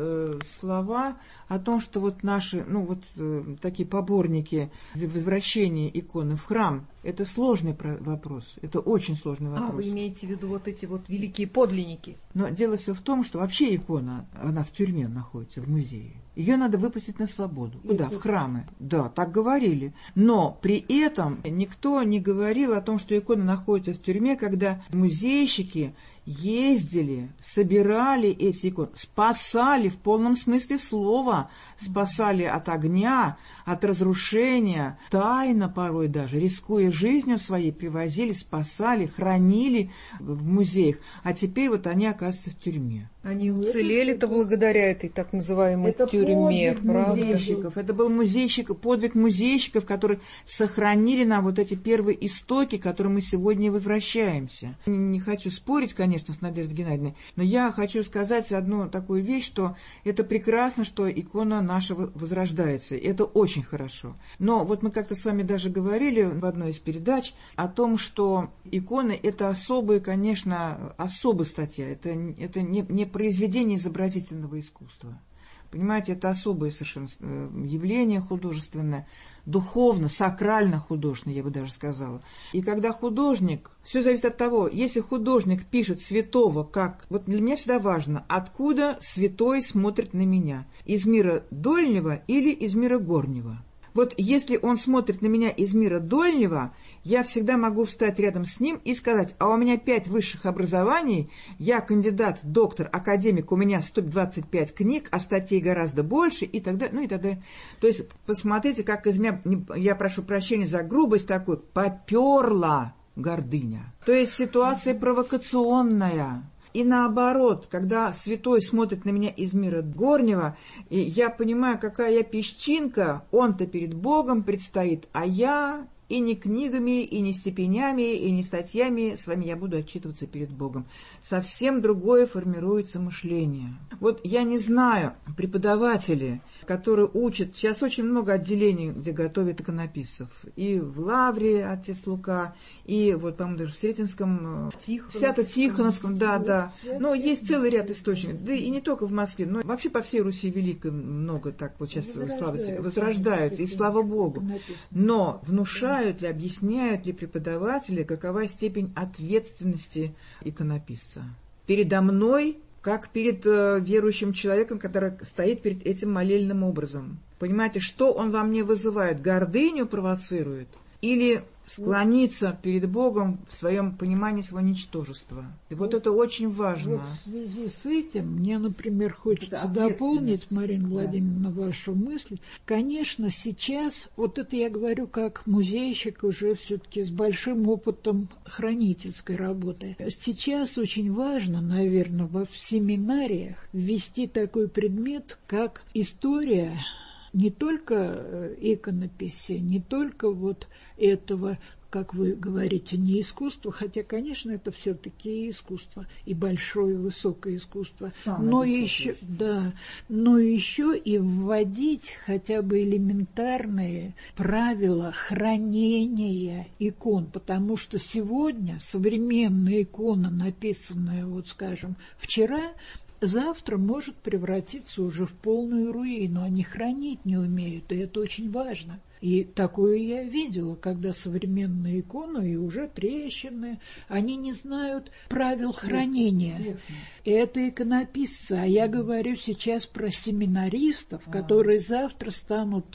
слова о том, что вот наши, такие поборники возвращения иконы в храм, это сложный вопрос, это очень сложный вопрос. Вы имеете в виду вот эти вот великие подлинники? Но дело все в том, что вообще икона, она в тюрьме находится, в музее. Ее надо выпустить на свободу. Куда? В храмы. Да, так говорили. Но при этом никто не говорил о том, что икона находится в тюрьме, когда музейщики ездили, собирали эти иконы, спасали в полном смысле слова, спасали от огня, от разрушения, тайно порой даже, рискуя жизнью своей, привозили, спасали, хранили в музеях. А теперь вот они оказываются в тюрьме. Они уцелели-то благодаря этой так называемой тюрьме, правда? Это был подвиг музейщиков, которые сохранили нам вот эти первые истоки, к которым мы сегодня возвращаемся. Не хочу спорить, конечно, с Надеждой Геннадьевной, но я хочу сказать одну такую вещь, что это прекрасно, что икона наша возрождается. Это очень хорошо. Но вот мы как-то с вами даже говорили в одной из передач о том, что иконы – это особая, конечно, особая статья. Это не произведение изобразительного искусства. Понимаете, это особое совершенно явление художественное, духовно, сакрально-художественное, я бы даже сказала. И когда художник, все зависит от того, если художник пишет святого, как... Вот для меня всегда важно, откуда святой смотрит на меня, из мира дольнего или из мира горнего. Вот если он смотрит на меня из мира дольнего, я всегда могу встать рядом с ним и сказать, а у меня 5 высших образований, я кандидат, доктор, академик, у меня 125 книг, а статей гораздо больше, и так далее, и так далее. То есть посмотрите, как из меня, я прошу прощения за грубость такую, поперла гордыня. То есть ситуация провокационная. И наоборот, когда святой смотрит на меня из мира горнего, и я понимаю, какая я песчинка, он-то перед Богом предстоит, а я и не книгами, и не степенями, и не статьями с вами я буду отчитываться перед Богом. Совсем другое формируется мышление. Вот я не знаю, преподаватели, которые учат, сейчас очень много отделений, где готовят иконописцев. И в Лавре отец Лука, и вот, по-моему, даже в Сретенском, Свято-Тихоновском, да. Но есть целый ряд источников, да и не только в Москве, но вообще по всей Руси Великой много так вот сейчас возрождаются, и слава Богу. Но внушают ли, объясняют ли преподаватели, какова степень ответственности иконописца передо мной, как перед верующим человеком, который стоит перед этим молельным образом. Понимаете, что он во мне вызывает? Гордыню провоцирует? Или склониться перед Богом в своем понимании своего ничтожества? И вот это очень важно. Вот в связи с этим мне, например, хочется дополнить, Марина Владимировна, вашу мысль. Конечно, сейчас, вот это я говорю как музейщик уже все-таки с большим опытом хранительской работы. Сейчас очень важно, наверное, в семинариях ввести такой предмет, как история не только иконописи, не только вот этого, как вы говорите, не искусство, хотя, конечно, это все-таки искусство, и большое, высокое искусство, но еще и вводить хотя бы элементарные правила хранения икон, потому что сегодня современная икона, написанная, вот скажем, вчера, завтра может превратиться уже в полную руину. Они хранить не умеют, и это очень важно. И такое я видела, когда современные иконы и уже трещины, они не знают правил хранения. Это иконописцы, а я говорю сейчас про семинаристов, которые завтра станут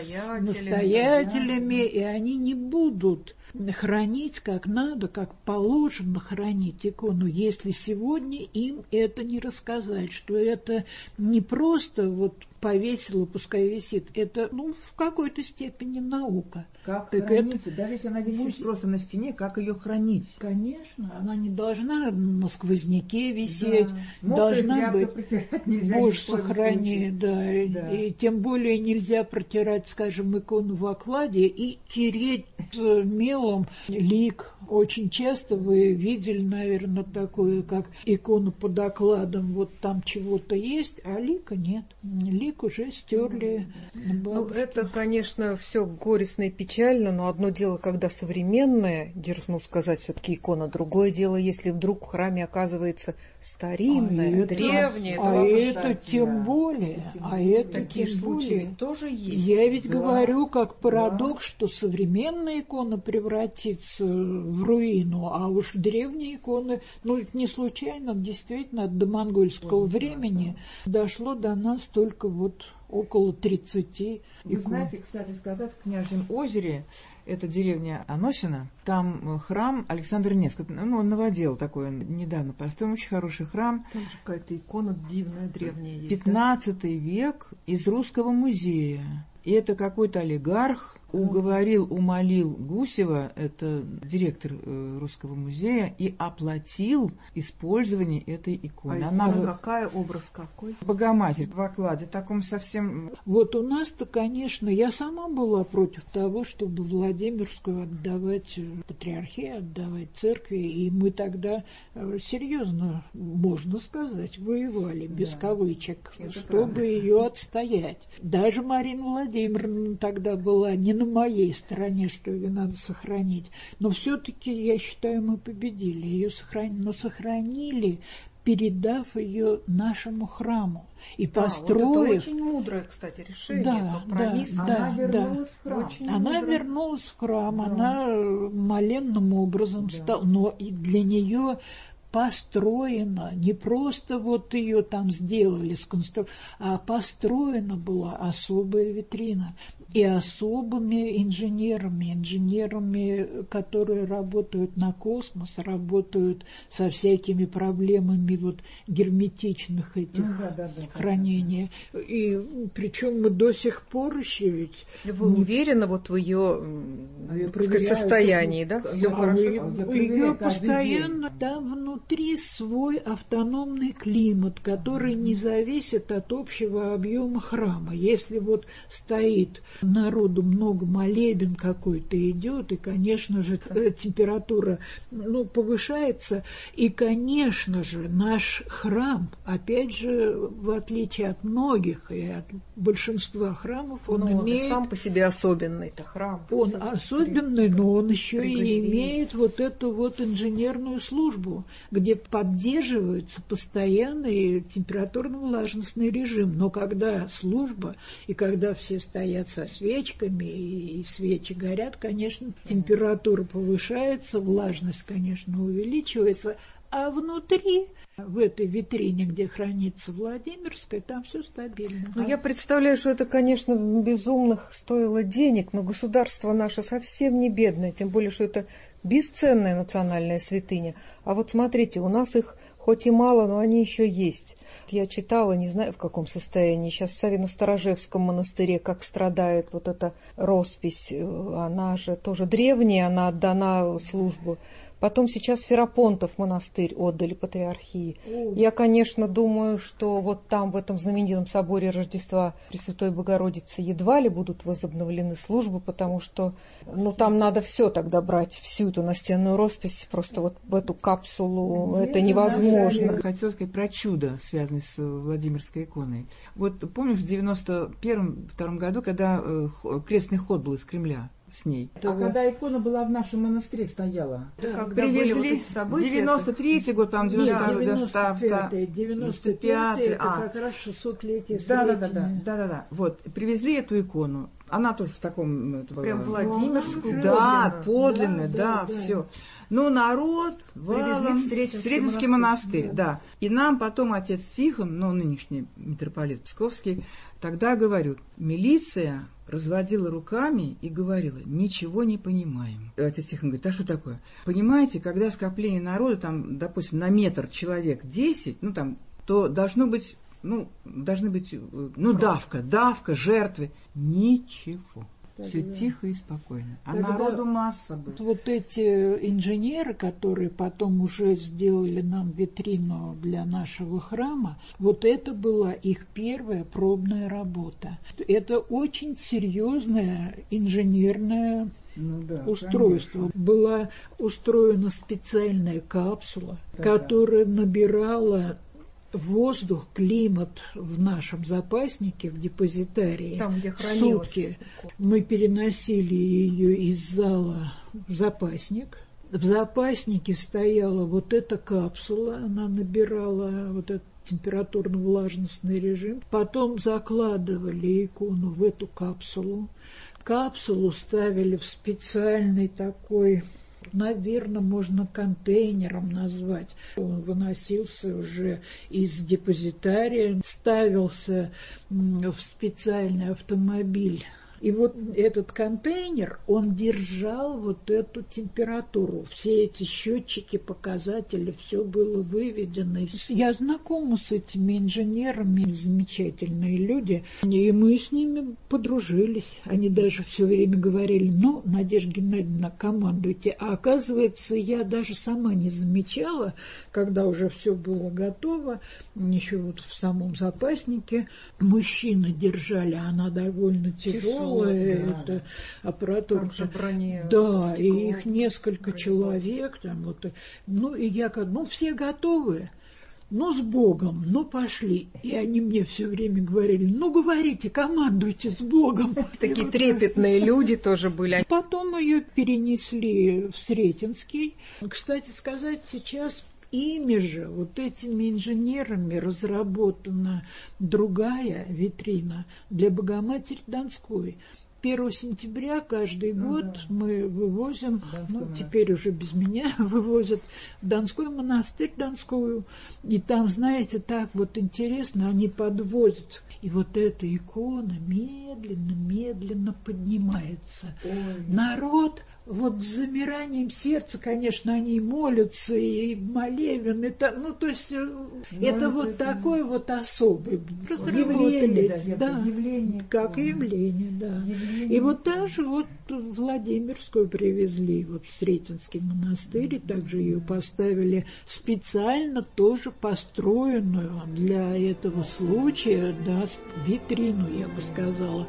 настоятелями, и они не будут хранить как надо, как положено хранить икону, если сегодня им это не рассказать, что это не просто вот повесила, пускай висит, это в какой-то степени наука. Как так хранить, даже если она висит просто на стене, как ее хранить? Конечно, она не должна на сквозняке висеть, должна быть, Боже сохрани, и тем более нельзя протирать, скажем, икону в окладе и тереть мелом лик. Очень часто вы видели, наверное, такое, как икону под окладом, вот там чего-то есть, а лика нет. Лик уже стерли. Это, конечно, все горестно и печально, но одно дело, когда современная, дерзну сказать, все-таки икона, другое дело, если вдруг в храме оказывается старинная, древняя. Это тем более. Такие случаи тоже есть. Я ведь говорю, как парадокс, что современная икона превратится в руину, а уж древние иконы, не случайно, действительно, до монгольского времени дошло до нас только вот около 30 икон. Вы знаете, кстати сказать, в Княжьем озере, это деревня Аносина, там храм Александра Невского, он новодел такой, недавно построен, очень хороший храм. Там же какая-то икона дивная, древняя есть. 15 век из Русского музея. И это какой-то олигарх умолил Гусева, это директор Русского музея, и оплатил использование этой иконы. Какая, образ какой? Богоматерь в окладе, таком совсем... Вот у нас-то, конечно, я сама была против того, чтобы Владимирскую отдавать патриархии, отдавать церкви, и мы тогда серьезно, можно сказать, воевали, без кавычек, чтобы ее отстоять. Даже Марина Владимировна тогда была не на моей стороне, что ее надо сохранить. Но все-таки, я считаю, мы победили. Ее сохранили, передав ее нашему храму. И построив... Вот это очень мудрое, кстати, решение. Она вернулась в храм, она моленным образом стала. Но и для нее построена, не просто вот ее там сделали, а построена была особая витрина. И особыми инженерами, которые работают на космос, работают со всякими проблемами вот герметичных этих хранения. И причем мы до сих пор еще ведь... Вы уверены вот в ее состоянии, да? Все хорошо? Ее постоянно, там внутри свой автономный климат, который не зависит от общего объема храма. Если вот стоит народу много, молебен какой-то идет, и, конечно же, температура повышается, и, конечно же, наш храм, опять же, в отличие от многих и от большинства храмов, он имеет... сам по себе особенный-то храм. Он особенный, но он еще и имеет вот эту вот инженерную службу, где поддерживается постоянный температурно-влажностный режим. Но когда служба, и когда все стоят со свечками, и свечи горят, конечно, температура повышается, влажность, конечно, увеличивается, а внутри, в этой витрине, где хранится Владимирская, там все стабильно. Я представляю, что это, конечно, безумных стоило денег, но государство наше совсем не бедное, тем более, что это бесценная национальная святыня. А вот смотрите, у нас их хоть и мало, но они еще есть. Я читала, не знаю в каком состоянии, сейчас в Савино-Сторожевском монастыре, как страдает вот эта роспись, она же тоже древняя, она отдана службу. Потом сейчас Ферапонтов монастырь отдали патриархии. Я, конечно, думаю, что вот там, в этом знаменитом соборе Рождества Пресвятой Богородицы, едва ли будут возобновлены службы, потому что там надо все тогда брать, всю эту настенную роспись, просто вот в эту капсулу, это невозможно. Хотела сказать про чудо, связанное с Владимирской иконой. Вот помнишь, в 91-92 году, когда крестный ход был из Кремля, с ней. Да. Когда икона была в нашем монастыре стояла, Когда привезли, были вот эти события, 93-й год, там 95-й, это как раз 600-летие Сретения. Да. Вот, привезли эту икону. Она тоже в таком... Это прям была, Владимирскую. Да, подлинно, да, все. Но народ валом в Сретенский монастырь, да. И нам потом отец Тихон, нынешний митрополит Псковский, тогда говорил, милиция разводила руками и говорила, ничего не понимаем. Отец Тихон говорит, а что такое? Понимаете, когда скопление народа, там, допустим, на метр человек 10, то должны быть давка, жертвы. Ничего. Все тихо и спокойно. А народу масса была. Вот эти инженеры, которые потом уже сделали нам витрину для нашего храма, вот это была их первая пробная работа. Это очень серьезное инженерное устройство. Конечно. Была устроена специальная капсула, которая набирала воздух, климат в нашем запаснике, в депозитарии. Там, где сутки. Мы переносили ее из зала в запасник. В запаснике стояла вот эта капсула, она набирала вот этот температурно-влажностный режим. Потом закладывали икону в эту капсулу. Капсулу ставили в специальный такой... Наверное, можно контейнером назвать. Он выносился уже из депозитария, ставился в специальный автомобиль. И вот этот контейнер, он держал вот эту температуру. Все эти счетчики, показатели, все было выведено. Я знакома с этими инженерами, замечательные люди, и мы с ними подружились. Они даже все время говорили, Надежда Геннадьевна, командуйте. А оказывается, я даже сама не замечала, когда уже все было готово, еще вот в самом запаснике. Мужчины держали, она довольно тяжелая. Это аппаратура. Да, и их несколько человек там вот. И я говорю, все готовы. С Богом, пошли. И они мне все время говорили, говорите, командуйте с Богом. Такие трепетные люди тоже были. Потом ее перенесли в Сретенский. Кстати сказать, сейчас ими же, вот этими инженерами, разработана другая витрина для Богоматери Донской. 1 сентября каждый год мы вывозим, теперь уже без меня вывозят в Донской монастырь Донскую. И там, знаете, так вот интересно, они подвозят. И вот эта икона медленно поднимается. Народ вот с замиранием сердца, конечно, они молятся, и молебен, это вот такой вот особый. Разработали, явление, да. И вот даже вот Владимирскую привезли вот в Сретенский монастырь, и также ее поставили специально тоже построенную для этого случая, витрину, я бы сказала.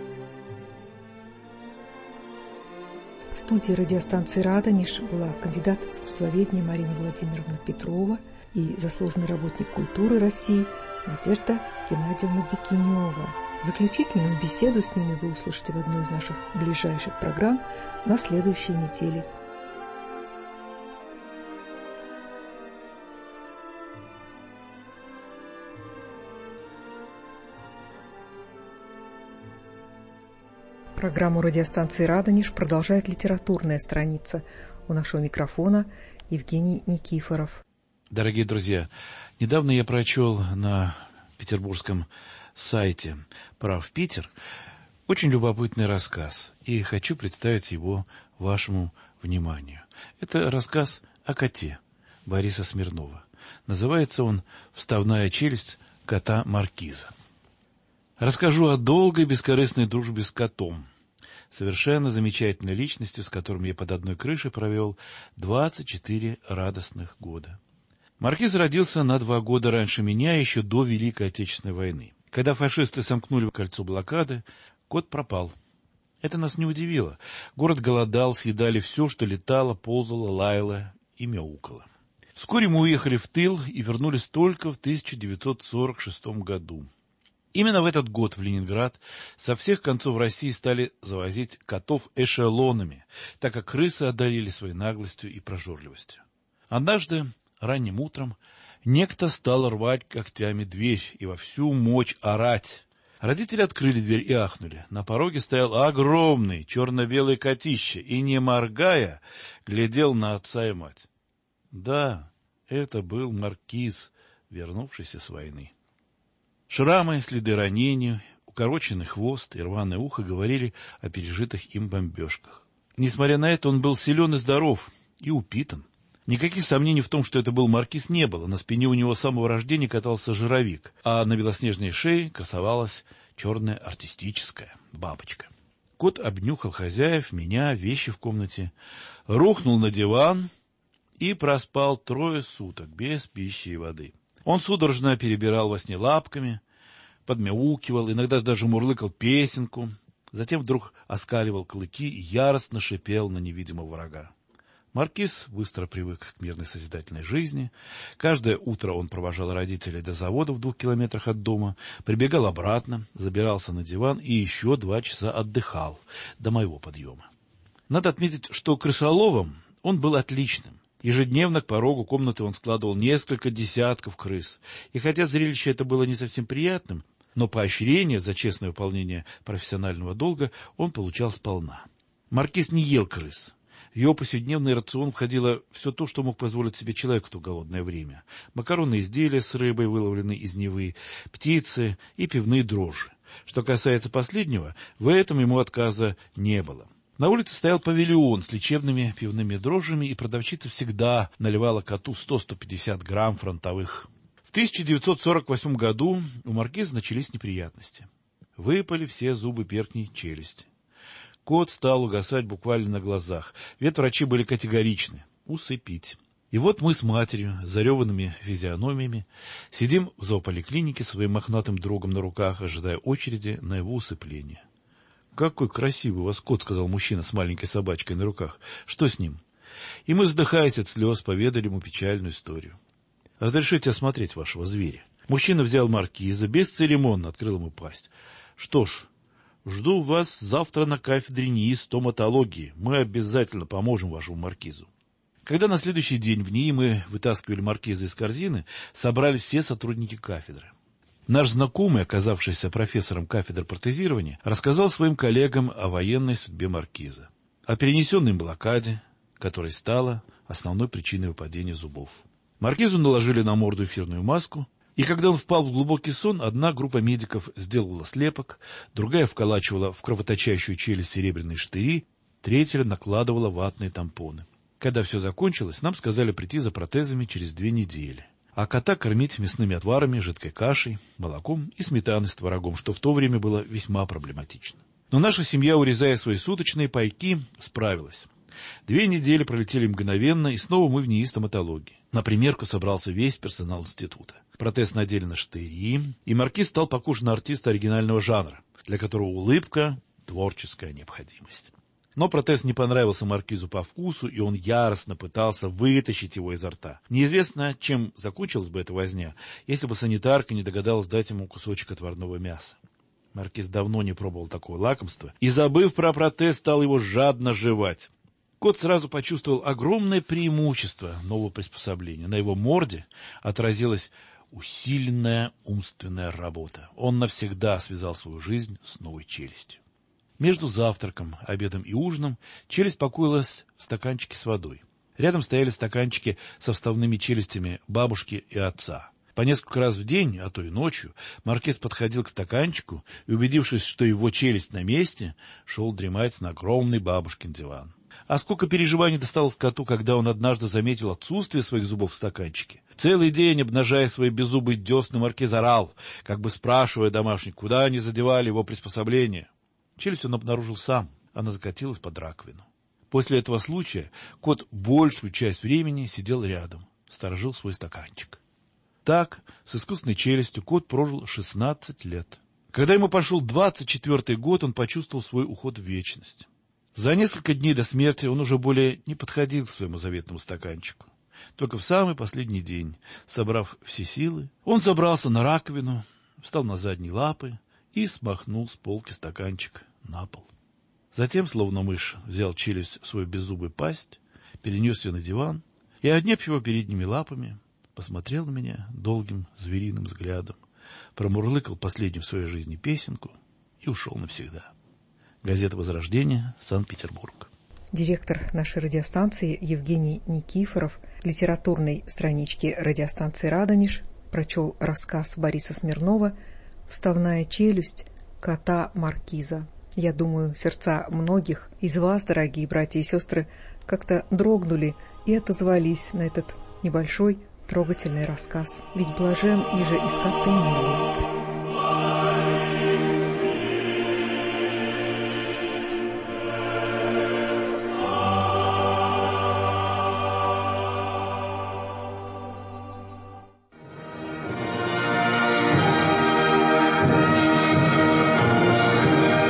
В студии радиостанции «Радонеж» была кандидат искусствоведения Марина Владимировна Петрова и заслуженный работник культуры России Надежда Геннадьевна Бекинева. Заключительную беседу с ними вы услышите в одной из наших ближайших программ на следующей неделе. Программу радиостанции «Радонеж» продолжает литературная страница. У нашего микрофона Евгений Никифоров. Дорогие друзья, недавно я прочел на петербургском сайте «Прав Питер» очень любопытный рассказ, и хочу представить его вашему вниманию. Это рассказ о коте Бориса Смирнова. Называется он «Вставная челюсть кота Маркиза». Расскажу о долгой бескорыстной дружбе с котом, совершенно замечательной личностью, с которым я под одной крышей провел 24 радостных года. Маркиз родился на 2 года раньше меня, еще до Великой Отечественной войны. Когда фашисты сомкнули кольцо блокады, кот пропал. Это нас не удивило. Город голодал, съедали все, что летало, ползало, лаяло и мяукало. Вскоре мы уехали в тыл и вернулись только в 1946 году. Именно в этот год в Ленинград со всех концов России стали завозить котов эшелонами, так как крысы одарили своей наглостью и прожорливостью. Однажды, ранним утром, некто стал рвать когтями дверь и во всю мощь орать. Родители открыли дверь и ахнули. На пороге стоял огромный черно-белый котище и, не моргая, глядел на отца и мать. Да, это был маркиз, вернувшийся с войны. Шрамы, следы ранений, укороченный хвост и рваное ухо говорили о пережитых им бомбежках. Несмотря на это, он был силен и здоров, и упитан. Никаких сомнений в том, что это был маркиз, не было. На спине у него с самого рождения катался жировик, а на белоснежной шее красовалась черная артистическая бабочка. Кот обнюхал хозяев, меня, вещи в комнате, рухнул на диван и проспал 3 суток без пищи и воды. Он судорожно перебирал во сне лапками, подмяукивал, иногда даже мурлыкал песенку, затем вдруг оскаливал клыки и яростно шипел на невидимого врага. Маркиз быстро привык к мирной созидательной жизни. Каждое утро он провожал родителей до завода в 2 километрах от дома, прибегал обратно, забирался на диван и еще 2 часа отдыхал до моего подъема. Надо отметить, что крысоловом он был отличным. Ежедневно к порогу комнаты он складывал несколько десятков крыс. И хотя зрелище это было не совсем приятным, но поощрение за честное выполнение профессионального долга он получал сполна. Маркиз не ел крыс. В его повседневный рацион входило все то, что мог позволить себе человек в то голодное время. Макаронные изделия с рыбой, выловленной из Невы, птицы и пивные дрожжи. Что касается последнего, в этом ему отказа не было. На улице стоял павильон с лечебными пивными дрожжами, и продавщица всегда наливала коту 100-150 грамм фронтовых. В 1948 году у маркиза начались неприятности. Выпали все зубы передней челюсти. Кот стал угасать буквально на глазах. Ветврачи были категоричны – усыпить. И вот мы с матерью, с зареванными физиономиями, сидим в зоополиклинике своим мохнатым другом на руках, ожидая очереди на его усыпление. «Какой красивый у вас кот», — сказал мужчина с маленькой собачкой на руках. «Что с ним?» И мы, задыхаясь от слез, поведали ему печальную историю. «Разрешите осмотреть вашего зверя». Мужчина взял маркиза, бесцеремонно открыл ему пасть. «Что ж, жду вас завтра на кафедре НИИ стоматологии. Мы обязательно поможем вашему маркизу». Когда на следующий день в НИИ мы вытаскивали маркиза из корзины, собрались все сотрудники кафедры. Наш знакомый, оказавшийся профессором кафедры протезирования, рассказал своим коллегам о военной судьбе маркиза, о перенесенной им блокаде, которая стала основной причиной выпадения зубов. Маркизу наложили на морду эфирную маску, и когда он впал в глубокий сон, одна группа медиков сделала слепок, другая вколачивала в кровоточащую челюсть серебряные штыри, третья накладывала ватные тампоны. Когда все закончилось, нам сказали прийти за протезами через 2 недели. А кота кормить мясными отварами, жидкой кашей, молоком и сметаной с творогом, что в то время было весьма проблематично. Но наша семья, урезая свои суточные пайки, справилась. 2 недели пролетели мгновенно, и снова мы в НИИ стоматологии. На примерку собрался весь персонал института. Протез надели на штыри, и маркиз стал похож на артиста оригинального жанра, для которого улыбка – творческая необходимость. Но протез не понравился маркизу по вкусу, и он яростно пытался вытащить его изо рта. Неизвестно, чем закончилась бы эта возня, если бы санитарка не догадалась дать ему кусочек отварного мяса. Маркиз давно не пробовал такого лакомства, и, забыв про протез, стал его жадно жевать. Кот сразу почувствовал огромное преимущество нового приспособления. На его морде отразилась усиленная умственная работа. Он навсегда связал свою жизнь с новой челюстью. Между завтраком, обедом и ужином челюсть покоилась в стаканчике с водой. Рядом стояли стаканчики со вставными челюстями бабушки и отца. По несколько раз в день, а то и ночью, маркиз подходил к стаканчику и, убедившись, что его челюсть на месте, шел дремать на огромный бабушкин диван. А сколько переживаний досталось коту, когда он однажды заметил отсутствие своих зубов в стаканчике. Целый день, обнажая свои беззубые десны, маркиз орал, как бы спрашивая домашних, куда они задевали его приспособление. Челюсть он обнаружил сам, она закатилась под раковину. После этого случая кот большую часть времени сидел рядом, сторожил свой стаканчик. Так, с искусственной челюстью кот прожил 16 лет. Когда ему пошел 24-й год, он почувствовал свой уход в вечность. За несколько дней до смерти он уже более не подходил к своему заветному стаканчику. Только в самый последний день, собрав все силы, он забрался на раковину, встал на задние лапы и смахнул с полки стаканчик на пол. Затем, словно мышь, взял челюсть в свою беззубую пасть, перенес ее на диван и, отняв его передними лапами, посмотрел на меня долгим звериным взглядом, промурлыкал последнюю в своей жизни песенку и ушел навсегда. Газета «Возрождение», Санкт-Петербург. Директор нашей радиостанции Евгений Никифоров литературной странички радиостанции «Радонеж» прочел рассказ Бориса Смирнова «Вставная челюсть кота Маркиза». Я думаю, сердца многих из вас, дорогие братья и сестры, как-то дрогнули и отозвались на этот небольшой трогательный рассказ. Ведь блажен иже и скоты милуют.